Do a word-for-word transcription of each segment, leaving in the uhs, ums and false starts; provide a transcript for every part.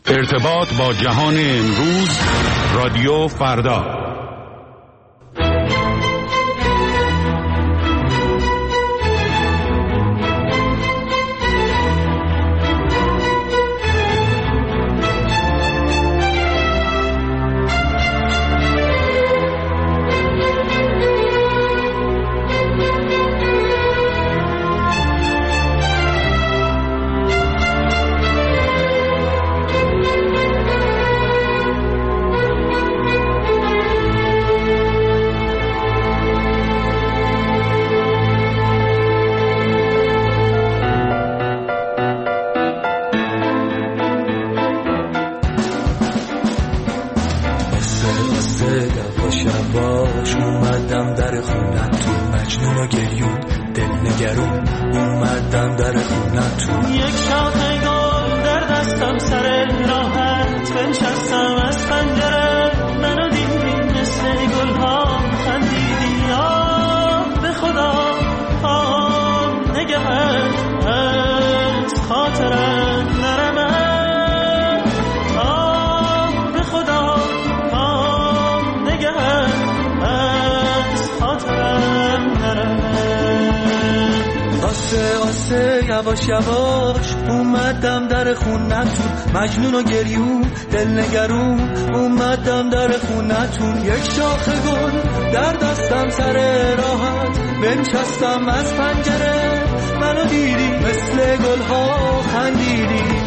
ارتباط با جهان امروز، رادیو فردا. یواش یواش اومدم در خونتون، مجنون و گریون دل نگرون اومدم در خونتون. یک شاخه گل در دستم سر راحت بنشستم از پنجره، منو دیدی مثل گل ها خندیدی.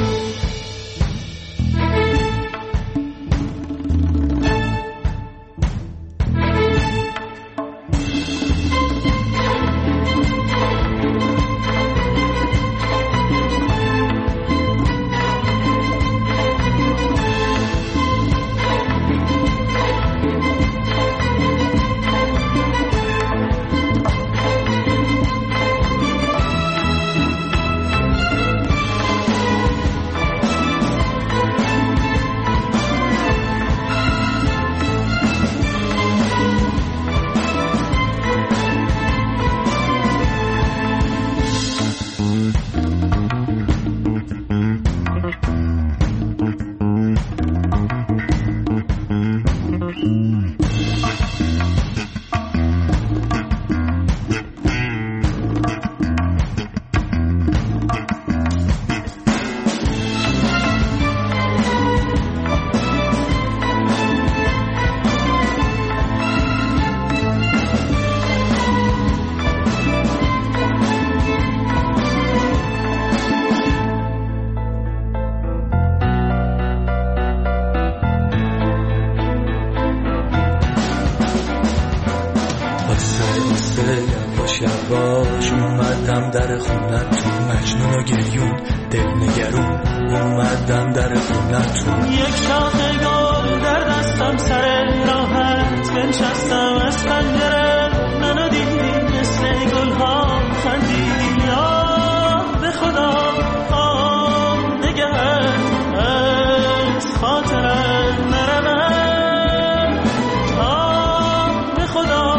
یواش اومدم در خونتون، مجنون و گریون دل نگرون اومدم در خونتون. یک شاخه گل در دستم سر راحت بنشستم از پنجره، منو دیدی مثل گل ها خندیدی. آه به خدا آه نگهت از خاطرم نرمه، آه به خدا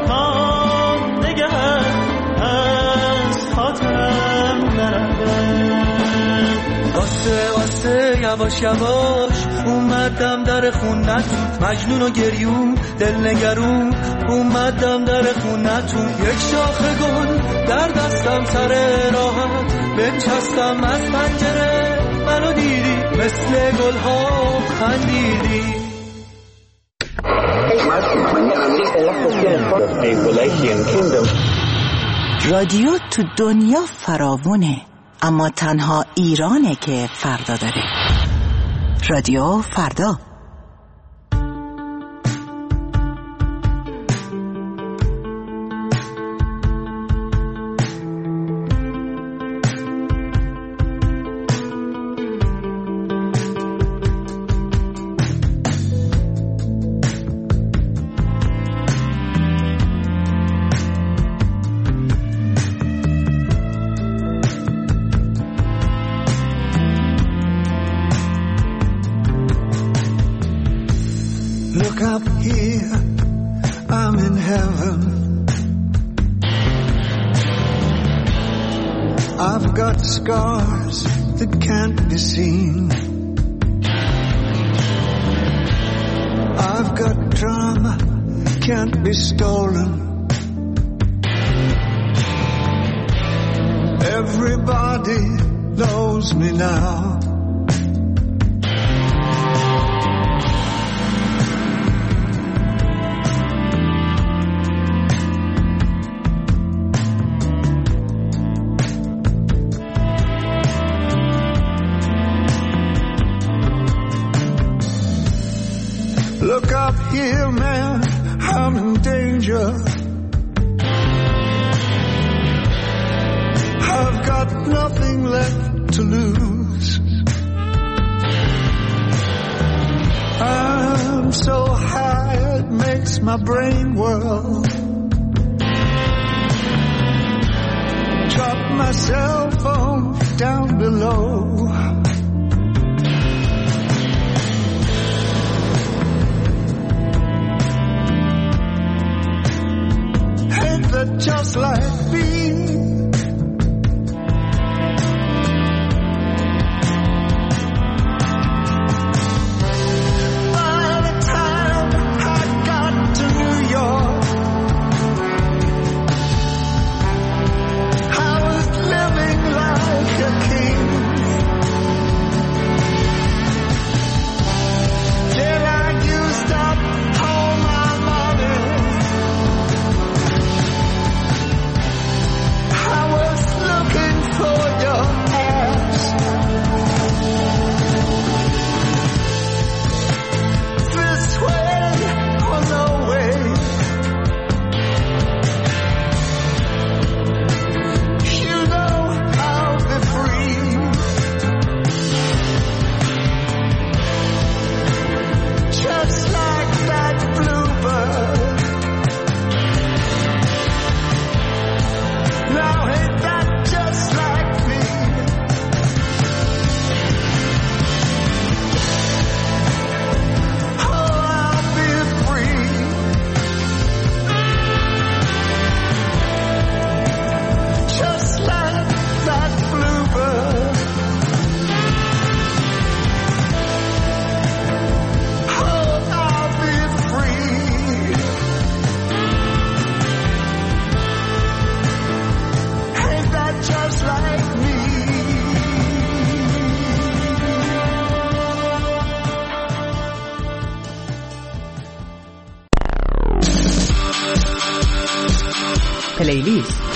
یواش یواش اومدم در خونتون، مجنون و گریون دل نگرون اومدم در خونتون. یک شاخه گل در دستم سر راحت بنشستم از پنجره، منو دیدی مثل گل ها خندیدی. رادیو تو دنیا فراوونه، اما تنها ایرانه که فردا داره. رادیو فردا. Look up here, I'm in heaven. I've got scars that can't be seen. can't be stolen. Everybody knows me now. Look up here, man, I'm in danger. I've got nothing left to lose. I'm so high it makes my brain whirl. Drop my cell phone down below. Just like me, by the time I got to New York, I was living like a king. Then I used up all my money. For your ass, this way or no way. You know I'll be free. Just like that bluebird. Now ain't that just like me? Oh, I'll be free. Just like that bluebird. Oh, I'll be free. Ain't that just like me? پلیلیست.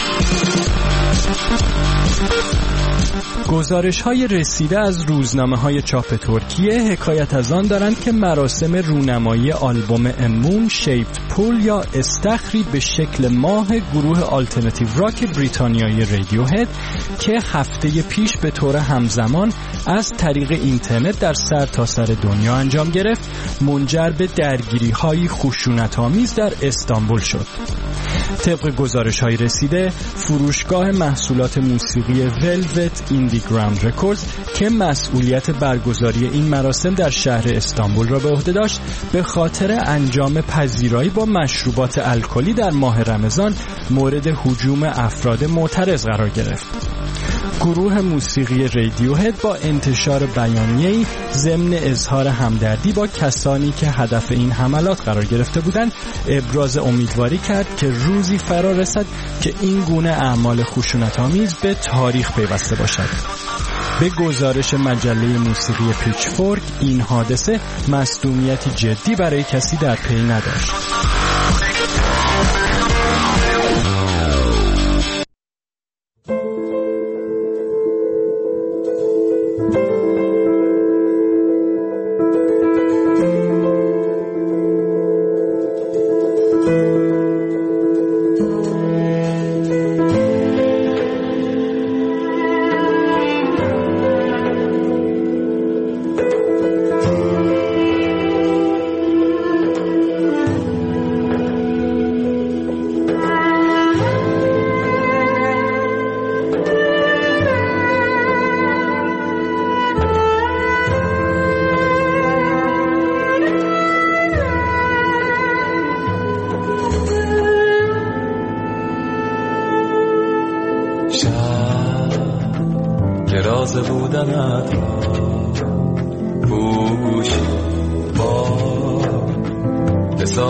گزارش‌های رسیده از روزنامه‌های چاپ ترکیه حکایت از آن دارند که مراسم رونمایی آلبوم امون شیپت پول یا استخری به شکل ماه گروه آلترناتیو راک بریتانیایی رادیوهد که هفته پیش به طور همزمان از طریق اینترنت در سر تا سر دنیا انجام گرفت، منجر به درگیری‌های خشونت‌آمیز در استانبول شد. طبق گزارش‌های رسیده، فروشگاه محصولات موسیقی ولوت ایندیگراوند رکوردز که مسئولیت برگزاری این مراسم در شهر استانبول را به عهده داشت، به خاطر انجام پذیرایی با مشروبات الکلی در ماه رمضان مورد هجوم افراد معترض قرار گرفت. گروه موسیقی رادیوهد با انتشار بیانیه‌ای ضمن اظهار همدردی با کسانی که هدف این حملات قرار گرفته بودند، ابراز امیدواری کرد که روزی فرا رسد که این گونه اعمال خشونت‌آمیز به تاریخ پیوسته باشد. به گزارش مجله موسیقی پیچفورک، این حادثه مصدومیتی جدی برای کسی در پی نداشت.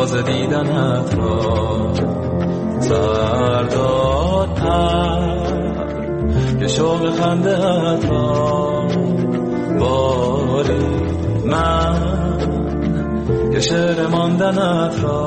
تازه دیدنت را سردادتر که شوق خنده‌ات را باری من که شعر ماندنت را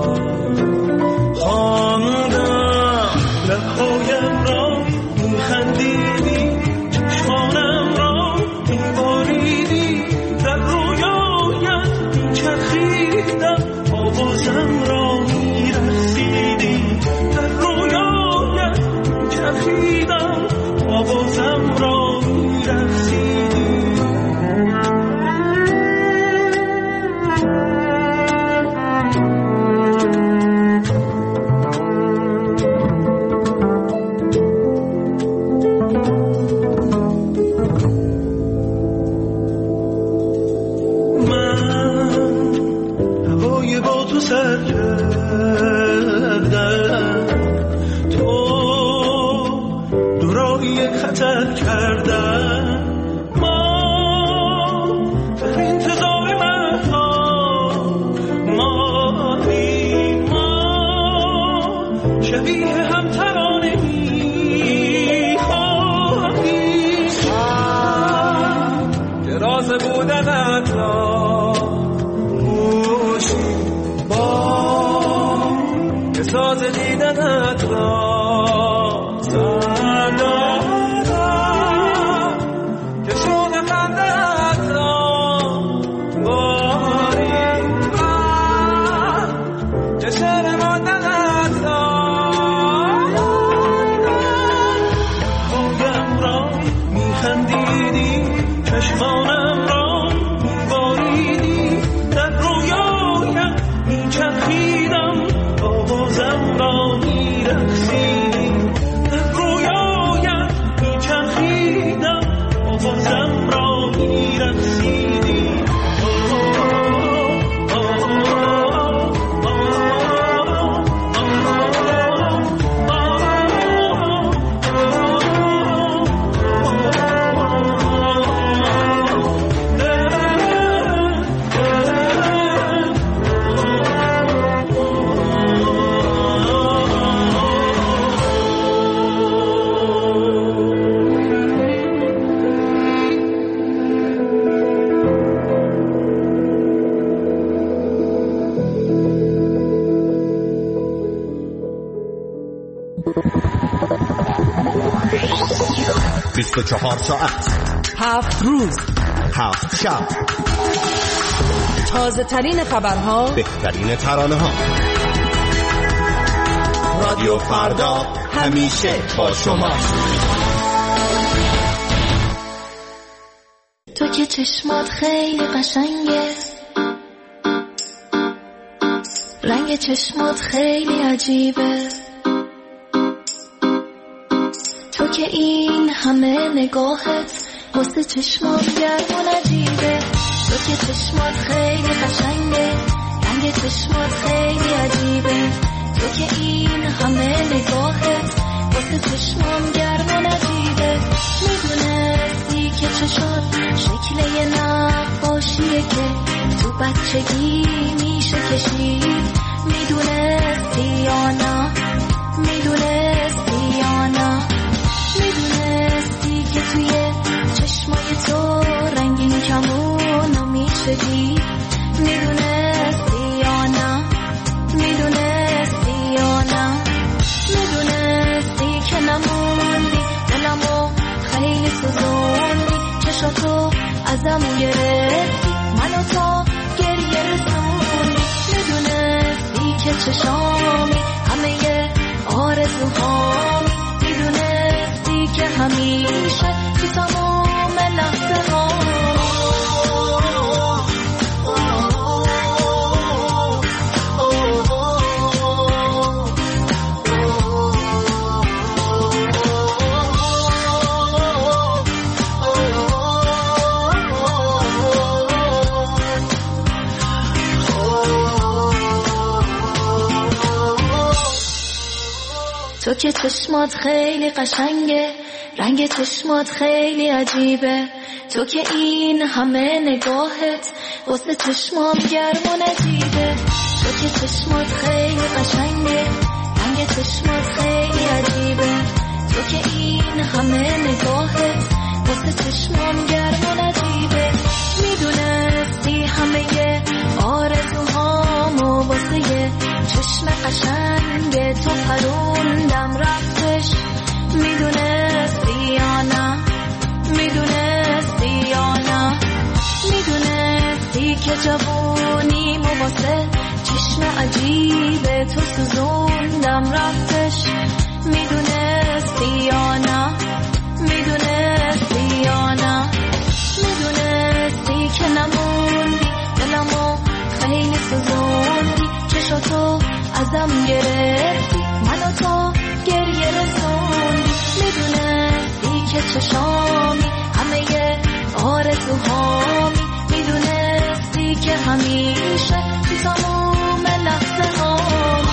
خواندم لبهایم را میخندیدی چشمانم را میباریدی در رویایت میچرخیدم آوازم را میرسیدی در رویایت میچرخیدم آوازم را میرسیدی سر کردم تو دورایی یک خطر کردم ما در انتظار مهها ماهی ما شبیه هم ترانه می خواهی که راز بودنت را ساز دیدنت را سردادم که شوق خنده‌ات را باری من که شعر ماندنت را رویم را میخندیدی چشمانم را میباریدی در رویایت میچرخیدم آوازم را میرسیدی در رویایت میچرخیدم آوازم را میرسیدی بیست و چهار ساعت، هفت روز، هفت شب، تازه ترین خبرها، بهترین ترانه ها. رادیو فردا همیشه با شما. تو که چشمات خیلی قشنگه، رنگ چشمات خیلی عجیبه، تو که این همه نگاهت واسه چشمات گرم و نجیبه، تو که چشمات خیلی قشنگه، رنگ چشمات خیلی عجیبه، تو که این همه نگاهت واسه چشمام گرم و نجیبه، میدونستی که چشات شکل یه نقاشیه که تو بچگی میشه کشید، میدونستی یا نه، میدونستی یا نه، میدونستی که توی چشمای تو رنگین کمونو میشه دید، میدونستی یا نه، میدونستی یا نه، میدونستی که نموندی دلمو خیلی سوزوندی، چشاتو ازمو گرفتی منو تا گریه رسوندی، میدونستی که چشامی همه آرزوهامی، میدونستی که همیشه تو تمام لحظه ها تو که چشمات خیلی قشنگه، رنگ چشمات خیلی عجیبه، تو که این همه نگاهت واسه چشمام گرم و نجیبه، تو که چشمات خیلی قشنگه، رنگ چشمات خیلی عجیبه، تو که این همه نگاهت واسه چشمام گرم و نجیبه. میدونستی همه آرزوهامو واسه یه چشم قشنگ تو پروندم رفتش. میدونستی یا نه، میدونستی یا نه، میدونستی که جوونیمو واسه چشم عجیبه تو سوزوندم رفتش. میدونستی یا نه، میدونستی یا نه، میدونستی که نموندی دلمو خیلی سوزوندی، چشاتو ازم گرفتی منو تا گریه رسوندی. میدونستی که چشامی همه آرزوهامی، میدونستی که همیشه تو تموم لحظه هامی.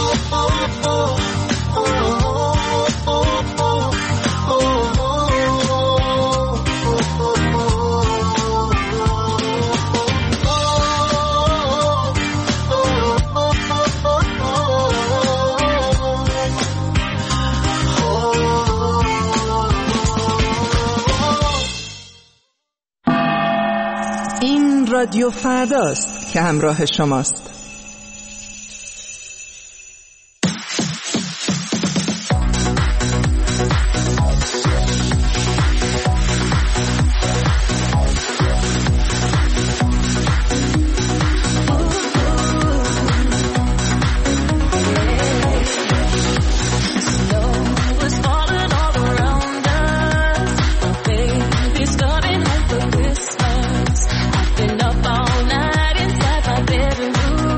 رادیو فرداست که همراه شماست. All night inside my bedroom.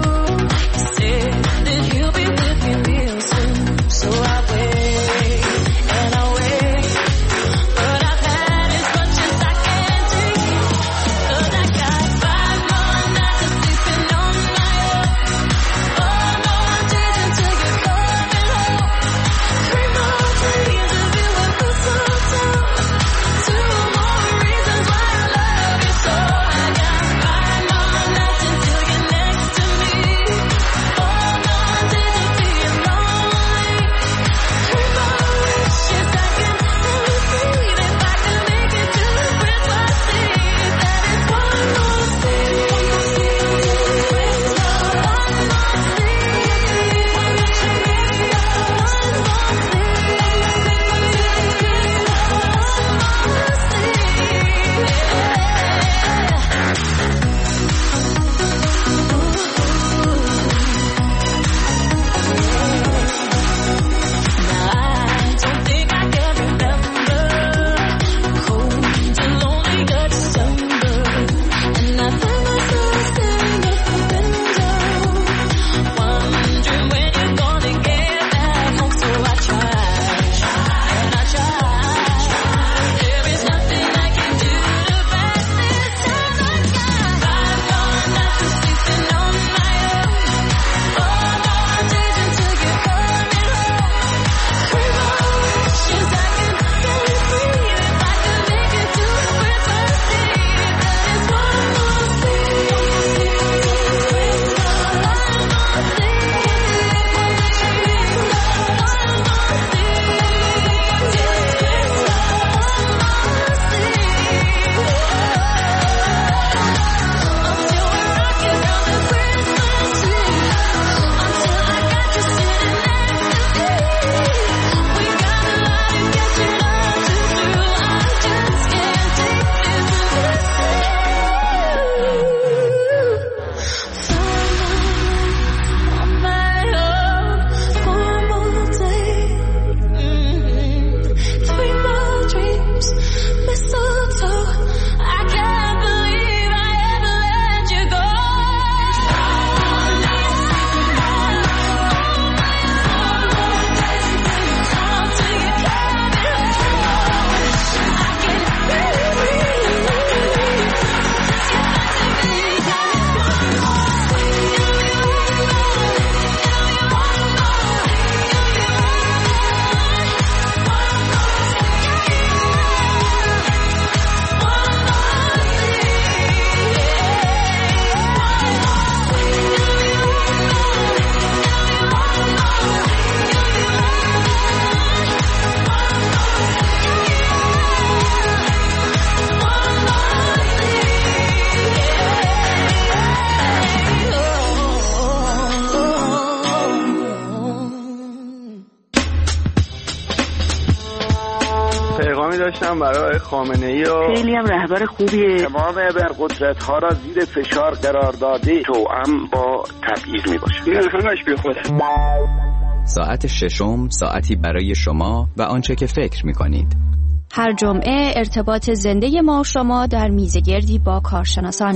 داشتم برای خامنه‌ای و خیلی هم رهبر خوبیه. تمام ابرقدرت‌ها را زیر فشار قرار داده توأم با تبعیض میباشه. این همش بی خوده. ساعت ششم ساعتی برای شما و آنچه که فکر می‌کنید. هر جمعه ارتباط زنده ما و شما در میزگردی با کارشناسان.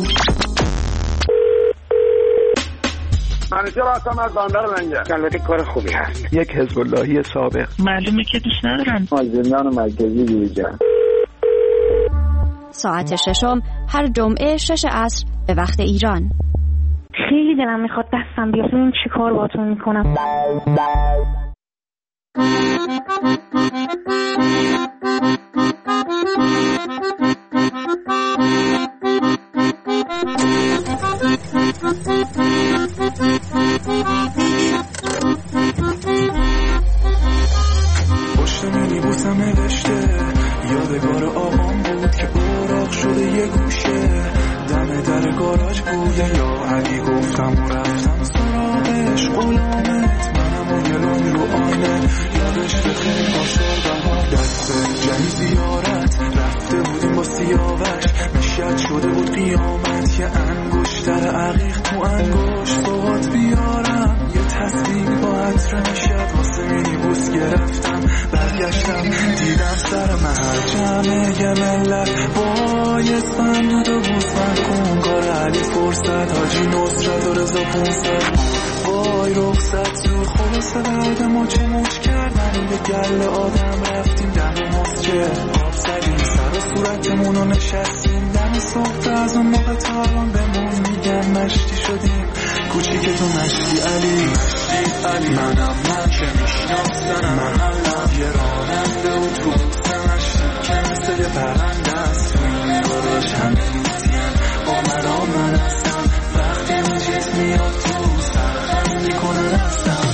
منیجر هستم از بندر لنگر. البته کار خوبی هست. یک حزب اللهی سابق. معلومه که دوست ندارن. از زندان مرکزی دیجا. ساعت ششم هر جمعه شش عصر به وقت ایران. خیلی دلم میخواد دستم بیاد. ببین چی کار باهاتون میکنم. پشت مینیبوسم نوشته یادگار آقام بود که اوراق شده یه گوشه دم در گاراژ بوده یا علی گفتم و رفتم سراغش غلامت منم و گلون رو آینه یادش خیلی باشر بهار دست جنی زیارت رفته بودیم با سیاوش میشد شده بود قیامت یه انگشتر عقیق تو انگشت صحبات بیارم یه تصویر با عطر میشد واسه مینیبوس گرفتم برگشتم دیدم سر محل جمعه ملت وای اسفندود و بوسن کن کار علی فرصت حاجی نصرت و رضا پونصد وای رخصت زود خلاصه بعد ما چه موج کردن به گل آدم رفتیم دم مسجد آب زدیم سر و صورتمونو نشستیم دم صبح از اون موقع تاران بمون میگن مشتی شدیم کوچیکتون مشتی علی مشتی علی منم من که میشناسنم محلم یه راننده و تو مشتی که مثل یه پرنده است تو این گاراژ همه لوتین آمرا من هستم وقتی اون چیز میاد تو سرخم میکنه هستم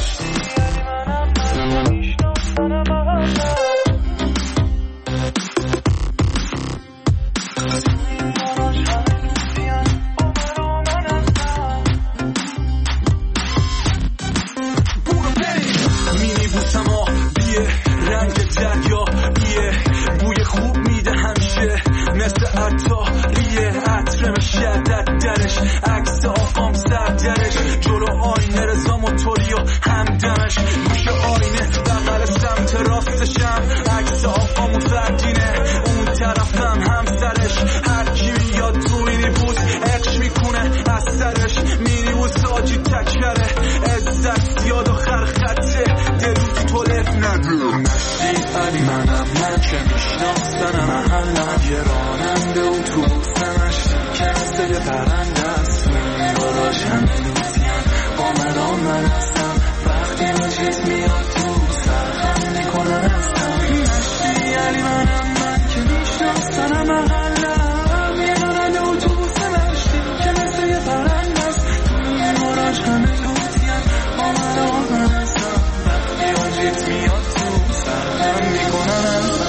عطاریه عطر شدت درش عکس آقام سردرش جلو آینه رضا موتوری و همدمش گوش آینه بغل سمت راستشم عکس آقامون فردینه اون طرفم همسرش هر کی میاد تو مینیبوس عشق میکنه از سرش مینیبوس آجی تکره عزت زیاد و خرخطه دلوت تولف نده مشتی علی منم من که میشناسنم محلم یه راننده و تو بوسمش که مثل یه پرنده است تو این گاراژ همه لوتین آمرا من هستم وقتی اون چیز میاد تو سرخم میکنه هستم مشتی علی منم من که میشناسنم محلم یه راننده و تو بوسمش که مثل یه پرنده است تو این گاراژ همه لوتین آمرا من هستم وقتی اون چیز میاد تو سرخم میکنه هستم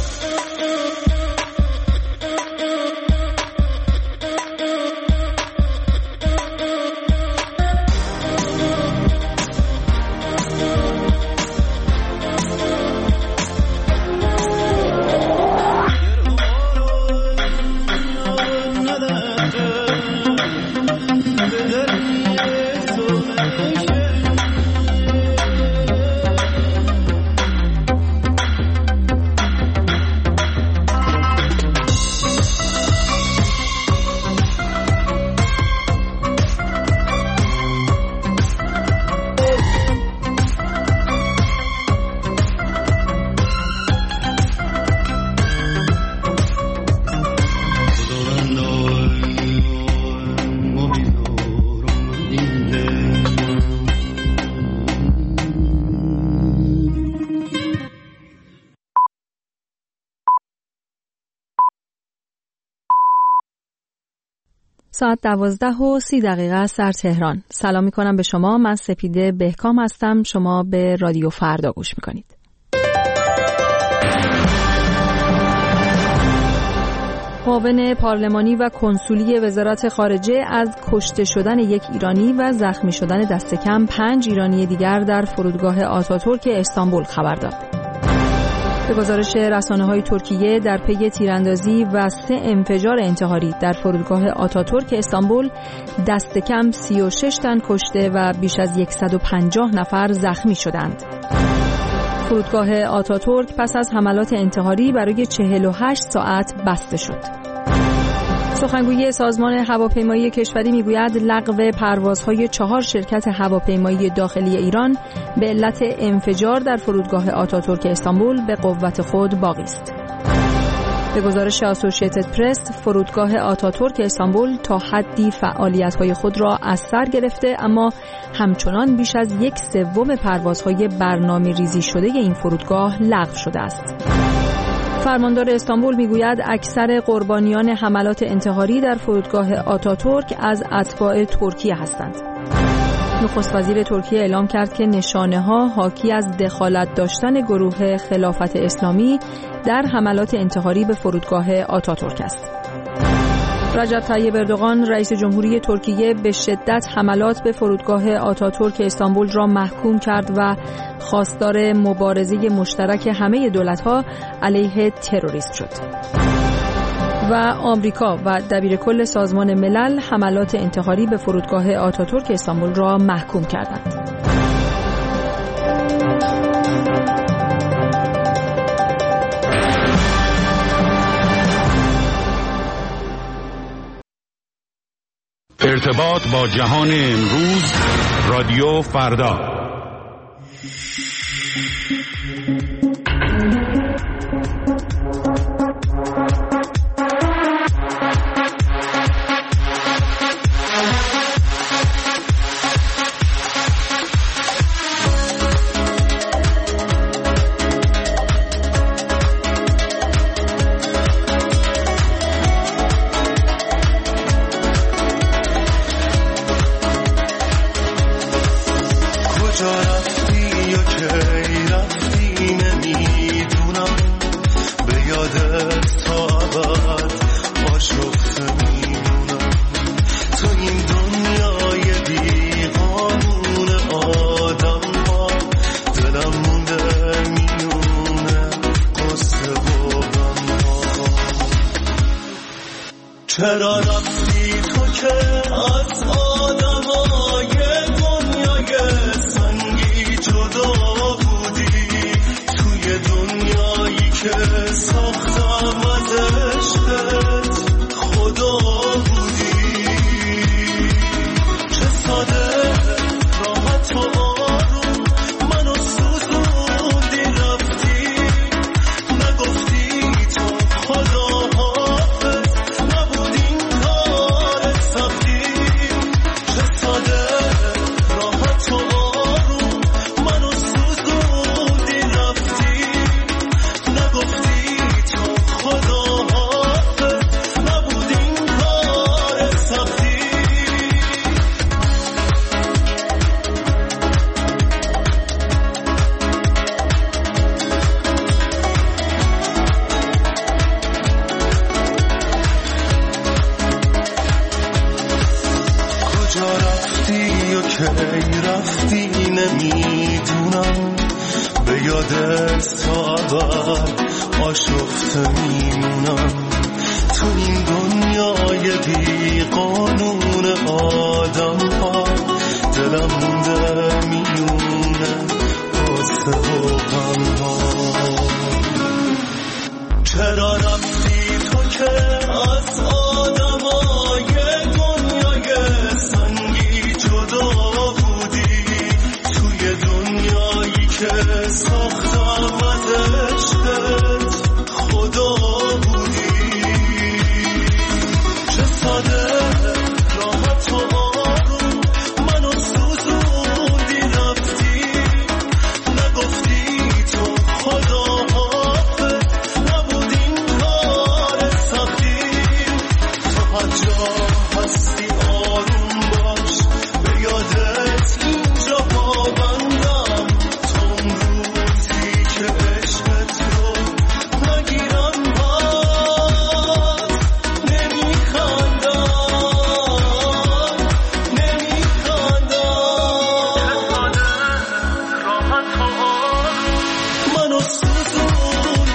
ساعت دوازده و سی دقیقه است در تهران. سلام می کنم به شما. من سپیده بهکام هستم. شما به رادیو فردا گوش می کنید. معاون پارلمانی و کنسولی وزارت خارجه از کشته شدن یک ایرانی و زخمی شدن دست کم پنج ایرانی دیگر در فرودگاه آتاتورک استانبول خبر داد. به گزارش رسانه‌های ترکیه در پی تیراندازی و سه انفجار انتحاری در فرودگاه آتاتورک استانبول دست کم سی و شش تن کشته و بیش از صد و پنجاه نفر زخمی شدند. فرودگاه آتاتورک پس از حملات انتحاری برای چهل و هشت ساعت بسته شد. سخنگوی سازمان هواپیمایی کشوری میگوید لغو پروازهای چهار شرکت هواپیمایی داخلی ایران به علت انفجار در فرودگاه آتاتورک استانبول به قوت خود باقی است. به گزارش اسوسییتد پرس، فرودگاه آتاتورک استانبول تا حدی فعالیت‌های خود را از سر گرفته، اما همچنان بیش از یک سوم پروازهای برنامه‌ریزی شده این فرودگاه لغو شده است. فرماندار استانبول میگوید اکثر قربانیان حملات انتحاری در فرودگاه آتاتورک از اتباع ترکیه هستند. نخست وزیر ترکیه اعلام کرد که نشانه‌ها حاکی از دخالت داشتن گروه خلافت اسلامی در حملات انتحاری به فرودگاه آتاتورک است. رجب طیب اردوغان رئیس جمهوری ترکیه به شدت حملات به فرودگاه آتاتورک استانبول را محکوم کرد و خواستار مبارزه مشترک همه دولت‌ها علیه تروریسم شد. و آمریکا و دبیرکل سازمان ملل حملات انتحاری به فرودگاه آتاتورک استانبول را محکوم کردند. ارتباط با جهان امروز، رادیو فردا. چرا رفتی تو که از آدمای دنیای سنگی جدا بودی، توی دنیایی که ساختم از عشقت خدا بودی. چه ساده راحت و آروم منو سوزوندی رفتی، نگفتی تو خدا آشفته میمونم تو این دنیای بی قانون آدم ها، دلم مونده میونه قصه و غم ها. چرا رفتی تو که از آدمای دنیای سنگی جدا بودی، توی دنیایی که ساختم از عشقت خدا بودی. چه ساده راحت و آروم منو سوزوندی رفتی، نگفتی تو خدا حافظ، نبود این کار سختی. تو هر جا هستی آروم باش، به یادت اینجا پابندم، تو اون روزی که عشقت رو نگیرم باز نمیخندم نمیخندم. راحت و آروم منو سوزوندی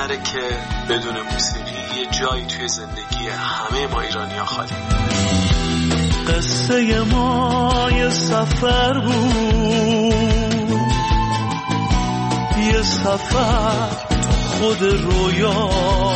نظره که بدون موسیقی یه جایی توی زندگی همه ما ایرانی‌ها خالی. قصه ما یه سفر بود، یه سفر تو خود رویا.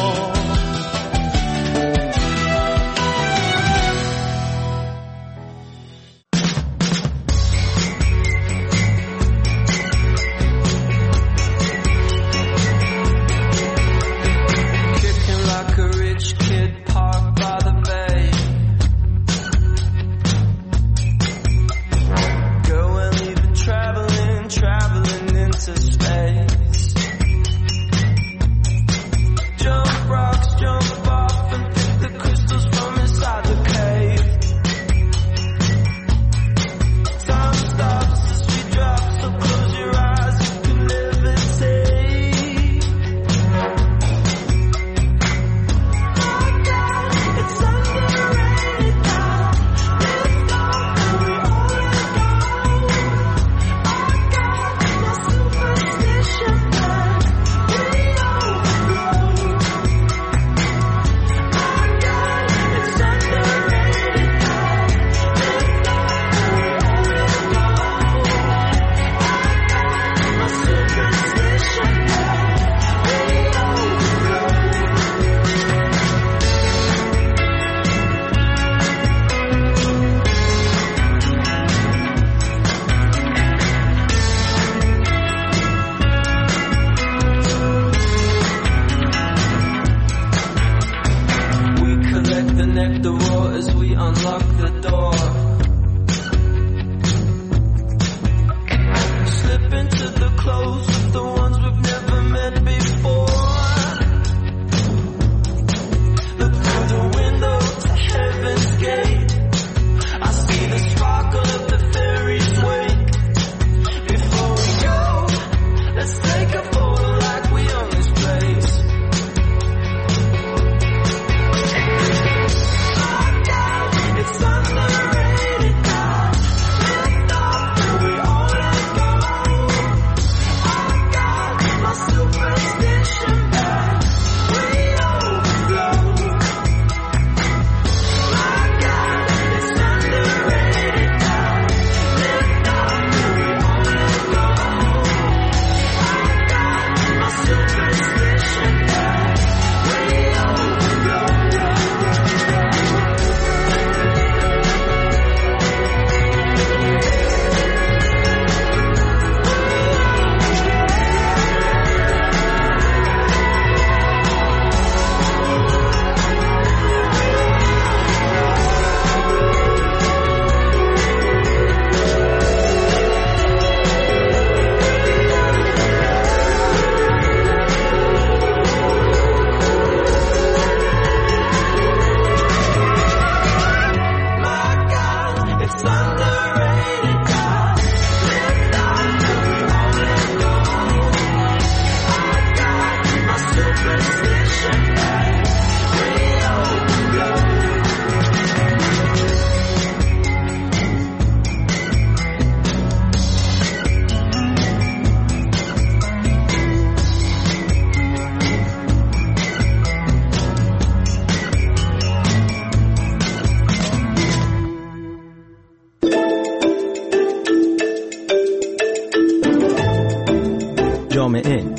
جامعه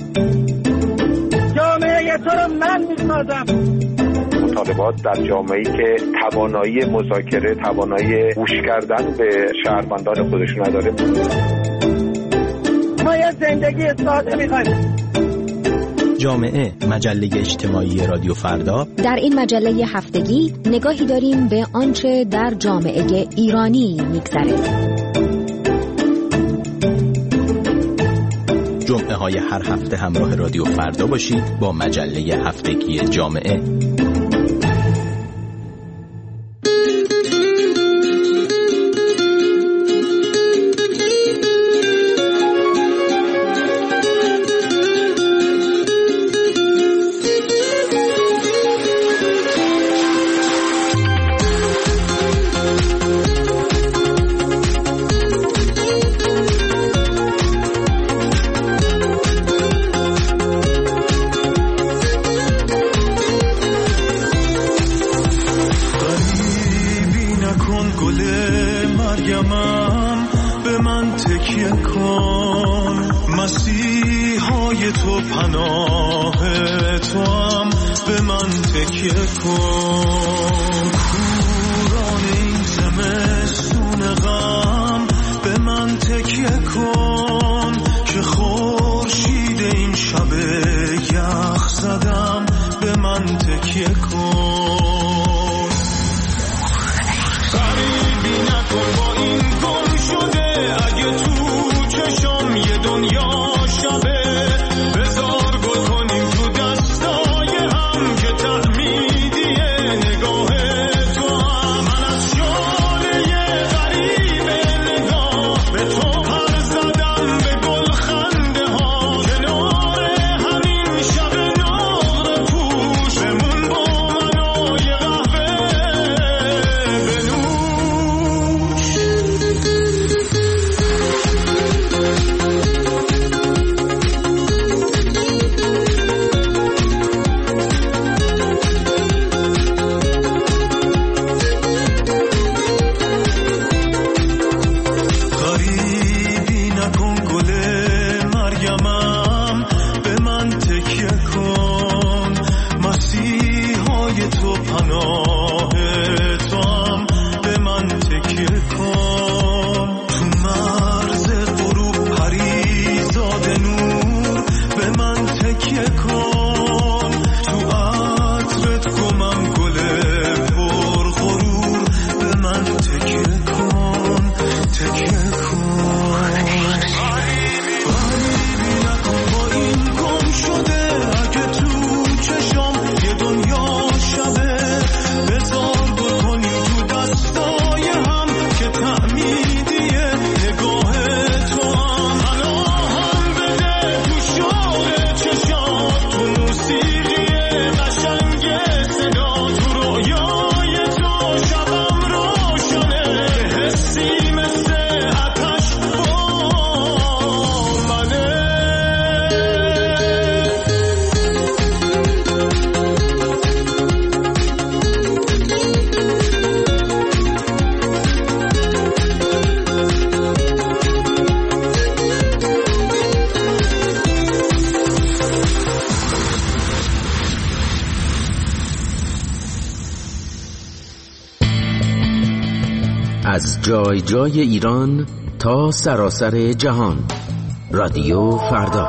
جامعه تو رو من میسازم. مطالبات در جامعه‌ای که توانایی مذاکره، توانایی گوش کردن به شهروندان خودش نداره. ما یه زندگی ساده می‌خوایم. جامعه، مجله اجتماعی رادیو فردا. در این مجله هفتگی نگاهی داریم به آنچه در جامعه ایرانی می‌گذره. جمعه های هر هفته همراه رادیو فردا باشید با مجله هفتگی جامعه. تو پناه تو هم به من تکیه کن. کوران این زمستون غم به من تکیه کن که خورشید این شب یخ زدم به من تکیه کن. غریبی نکن با این گم شده، اگه تو چشم یه دنیا شبه، بذار گل کنیم تو دستای هم که تحمیدیه نگاه تو هم. من از شاله یه غریب نگاه به تو پر زدم به گل خنده ها، کنار همین شب نقره پوش بمون با من و یه قهوه بنوش. غریبی نکن گل مریمم به من تکیه کن. مسیحای تو پناه تو هم به من تکیه کن. تو مرز غروب پریزاد نور به من تکیه کن. تو عطرت گمم گل پر غرور به من تکیه کن تکیه کن. غریبی نکن با این گم شده، اگه تو چشم یه دنیا شبه، بذار گل کنیم تو دستای هم که تحمیدیه نگاه تو هم. پناهم بده تو شوق چشات، تو موسیقی قشنگ صدا، تو رویای تو شبم روشنه، حسی مثل آتش با منه. از جای جای ایران تا سراسر جهان، رادیو فردا.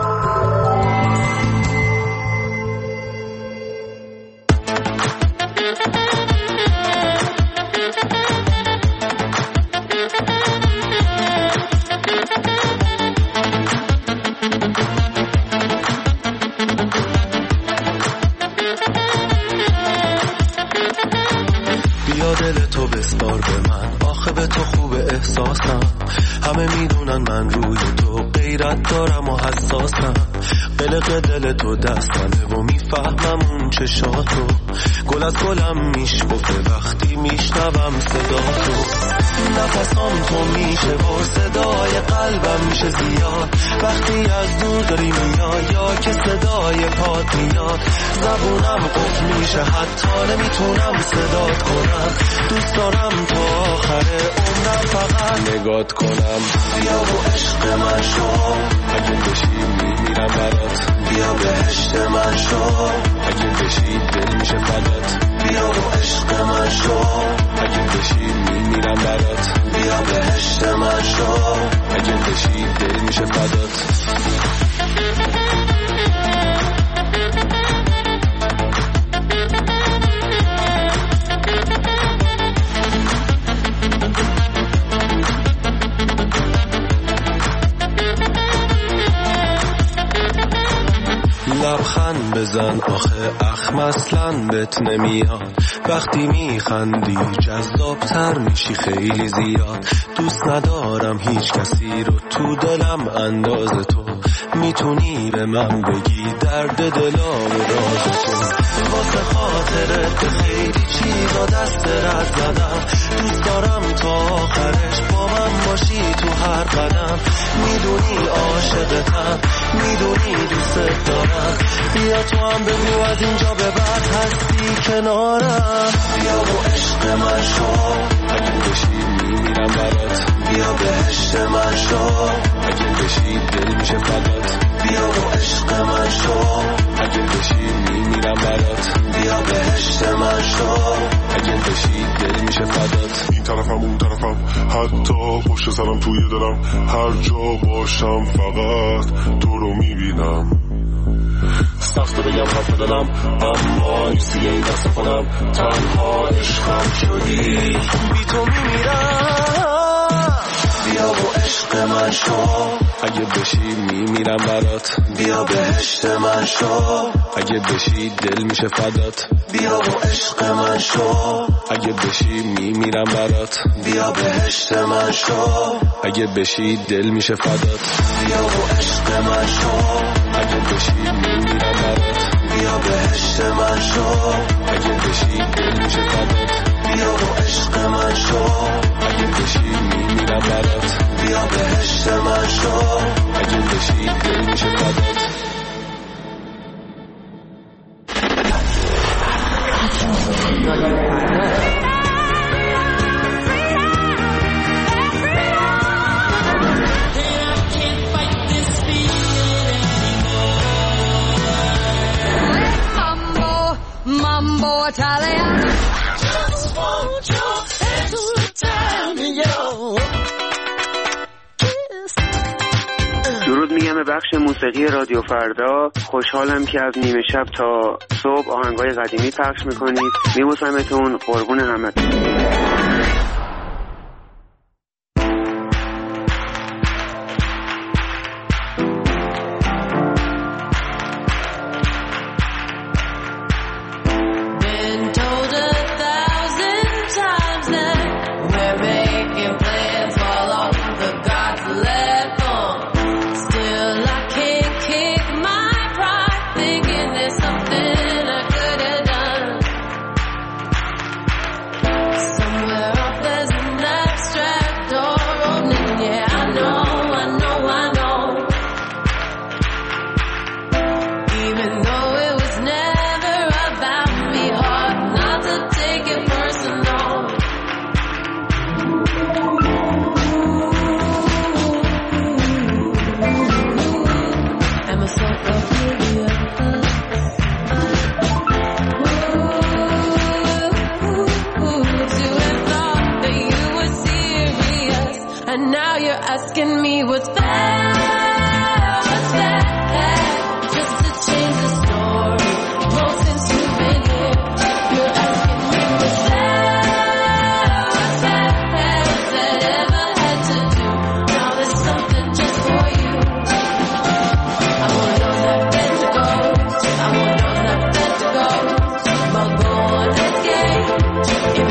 بیا دل تو بسپار به من، آخه به تو خوب احساسم. همه میدونن من روی تو غیرت دارم و حساسم. قلق دل تو دستمه و میفهمم اون چشاتو. گل از گلم میشکفه وقتی میشنوم صدا تو. نفسام تو میشه و صدای قلبم میشه زیاد وقتی از دور داری میای یا که صدای پات میاد. زبونم قفل میشه حتی نمیتونم صدات کنم. دوست دارم تا آخر عمرم فقط نگات کنم. بیا و عشق من شو، اگه بشی میمیرم برات. بیا بهشت من شو، اگه بشی دل میشه فدات. بیا و عشق من شو، اگه بشی میمیرم برات. بیا بهشت من شو، اگه بشی دل میشه فدات. لبخند بزن آخه اخم اصلا بهت نمیاد. وقتی میخندی جذابتر میشی خیلی زیاد. دوست ندارم هیچ کسی رو تو دلم انداز تو. میتونی به من بگی درد دلا و راز تو. واسه خاطرت خیلی چیزا دست رد زدم. دوست دارم تا آخرش با من باشی تو هر قدم. میدونی عاشقتم میدونی دوست دارم. بیا تو هم بگو از اینجا به بعد هستی کنارم. بیا و عشق من شو، اگه بشی میمیرم برات. بیا بهشت من شو، اگه بشی دل میشه فدات. بیا و عشق من شو، اگه بشی میمیرم برات. بیا بهشت من شو، اگه بشی دل میشه فدات. این طرفم اون طرفم، حتی پشت سرم توی دلم، هر جا باشم فقط تو رو میبینم. سخته بگم حرف دلم، اما نیستی این دست کنم. تنها عشقم شدی، بی تو میمیرم. بیا و عشق من شو، اگه بشی میمیرم برات. بیا بهشت من شو، اگه بشی دل میشه فدات. بیا و عشق من شو، اگه بشی میمیرم برات. بیا بهشت من شو، اگه بشی دل میشه فدات. بیا و عشق من شو، اگه بشی میمیرم برات. بیا بهشت من شو، اگه بشی دل میشه فدات. بیا و عشق من شو، اگه بشی میمیرم برات. بیا بهشت من شو، اگه بشی دل میشه فدات. Mambo Italian. Just want your head to tell me yo. درود میگم به بخش موسیقی رادیو فردا. خوشحالم که از نیمه شب تا صبح آهنگای قدیمی پخش میکنید. میبوسمتون، قربون همتون.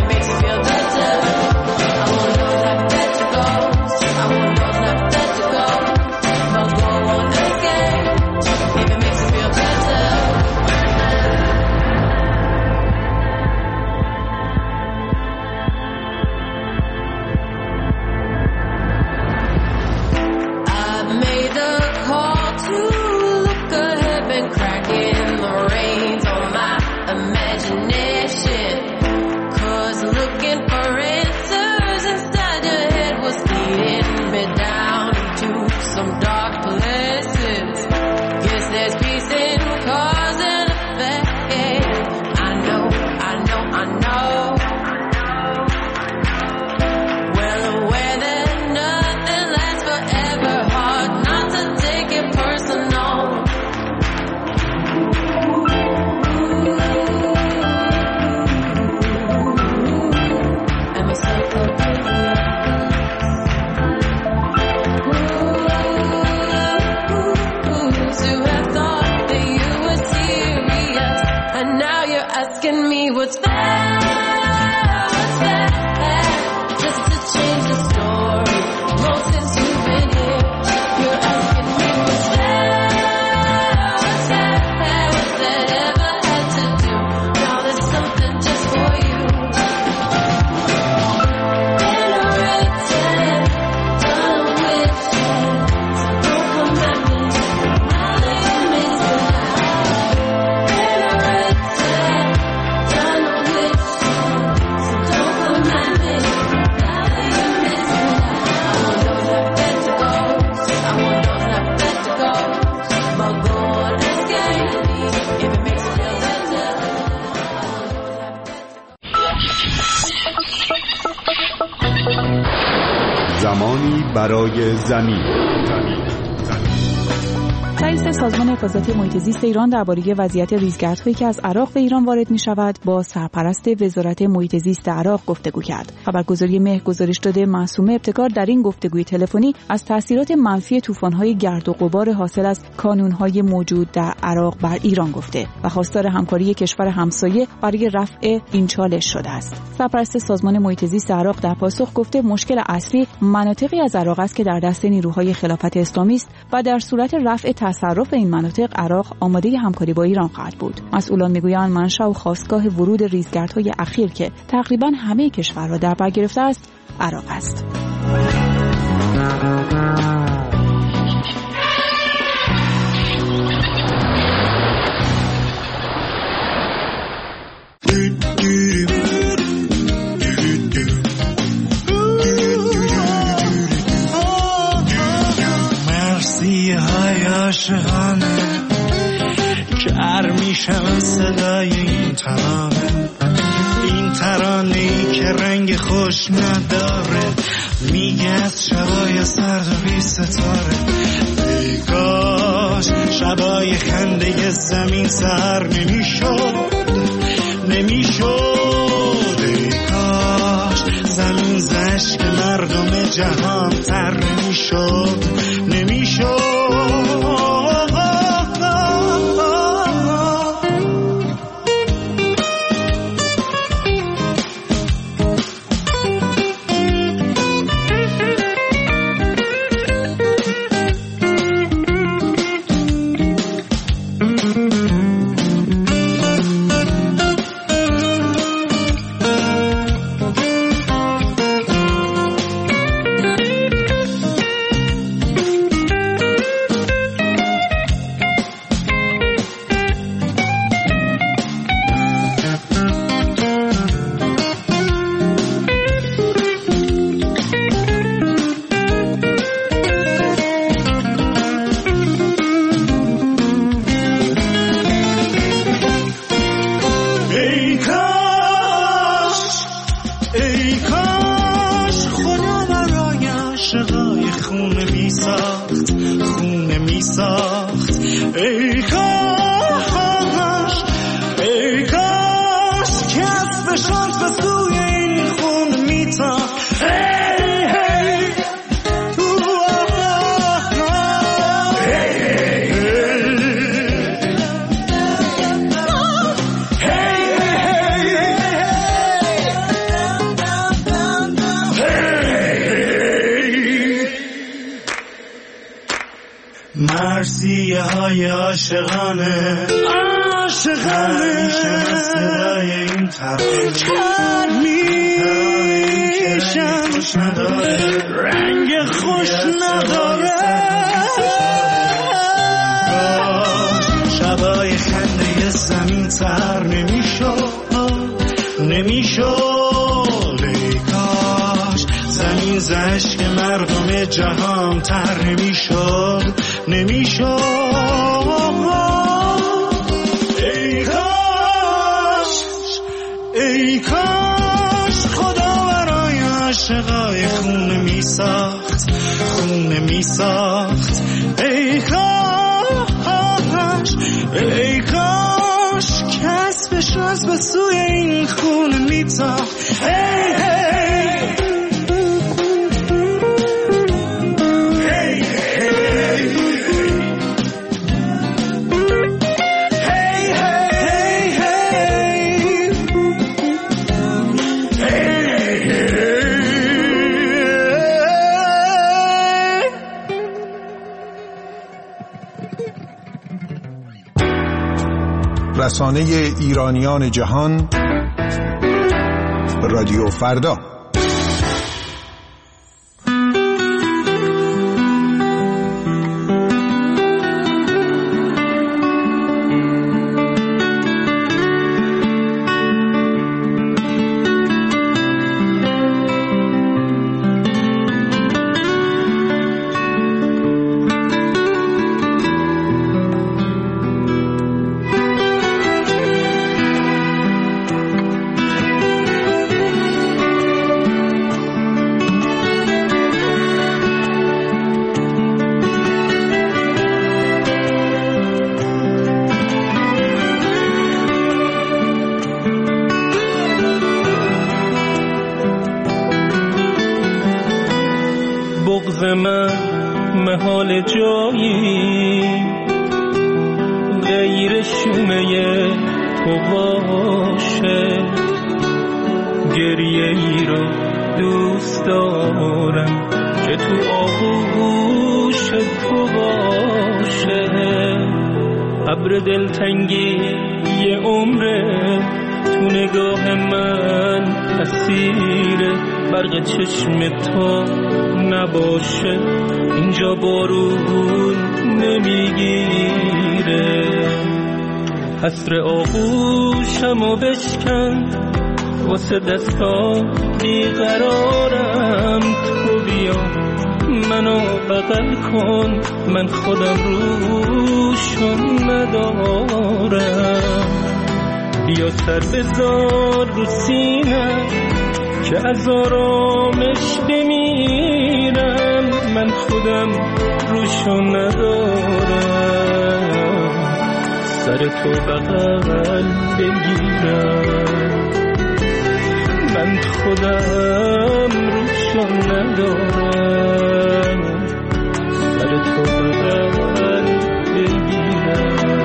Go. زمانی برای زمین. رئیس سازمان حفاظت محیط زیست ایران درباره وضعیت ریزگردهایی که از عراق به ایران وارد می‌شود با سرپرست وزارت محیط زیست عراق گفتگو کرد. خبرگزاری مهر گزارش داده معصومه ابتکار در این گفتگوی تلفنی از تاثیرات منفی طوفان‌های گرد و غبار حاصل از کانون‌های موجود در عراق بر ایران گفته و خواستار همکاری کشور همسایه برای رفع این چالش شده است. سرپرست سازمان محیط زیست عراق در پاسخ گفته مشکل اصلی مناطقی از عراق است که در دست نیروهای خلافت اسلامی است و در صورت رفع تصرف این مناطق عراق آماده همکاری با ایران خواهد بود. مسئولان میگویند منشأ و خاستگاه ورود ریزگردهای اخیر که تقریبا همه کشور را در بر گرفته است عراق است. مرسی های عاشقانه کر میشم صدای این ترانه، این ترانه ای که رنگ خوش نداره، میگه از شبای سرد و بی ستاره. ای کاش شبای خنده زمین سر نمیشد نمیشد ای کاش زمین زشک مردم جهان تر نمیشد نمیشد. مرسی های عاشقانه عاشقانه صدای این ترانه کر میشم رنگ خوش نداره. شبای خنده زمین تر نمیشد نمیشد ای کاش زمین زشک مردم جهان تر نمیشد نمیشد. ای کاش ای کاش خدا برای عاشقای خونه می ساخت خونه می ساخت. ای کاش ای کاش کسبش از به سوی این خونه می تاخت. ای ای رسانه ایرانیان جهان رادیو فردا. بغض من محال جایی غیر شومه تو باشه، گریه ای رو دوست دارم که تو آغوش تو باشه. ابر دلتنگی یه عمره تو نگاه من اسیره، برق چشم تو نباشه اینجا بارون نمیگیره. حسر آغوشمو بشکن واسه دستا بیقرارم، تو بیا منو بغل کن من خودم روشون ندارم. بیا سر بذار رو سینم که از آرامش بمیرم، من خودم روشون ندارم. سر تو بغل بگیرم من خودم روشون ندارم. سر تو بغل بگیرم.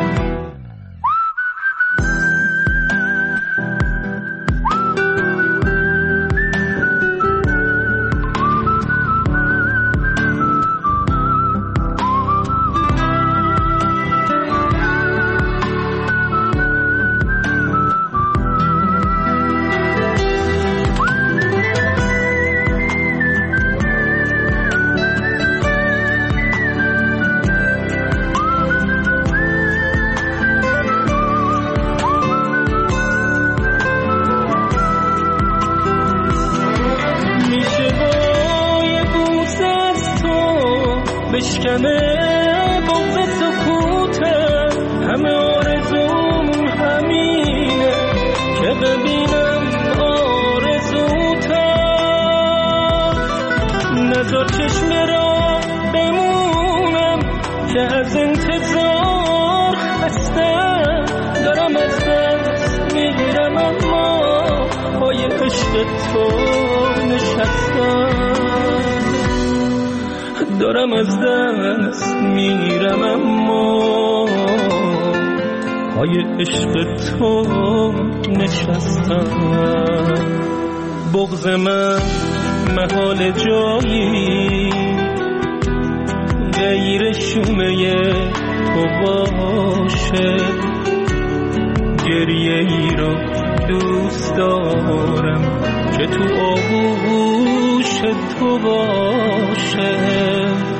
بشکنه بغض سکوتم، همه آرزوم همینه که ببینم آرزوتم. نذار چشم را بمونم که از انتظار خستم، دارم از دست میگیرم اما پای عشق تو نشستم. دارم از دست میرم اما پای عشق تو نشستم. بغض من محال جایی غیر شومه تو باشه، گریه ای رو دوست دارم که تو آغوش تو باشه.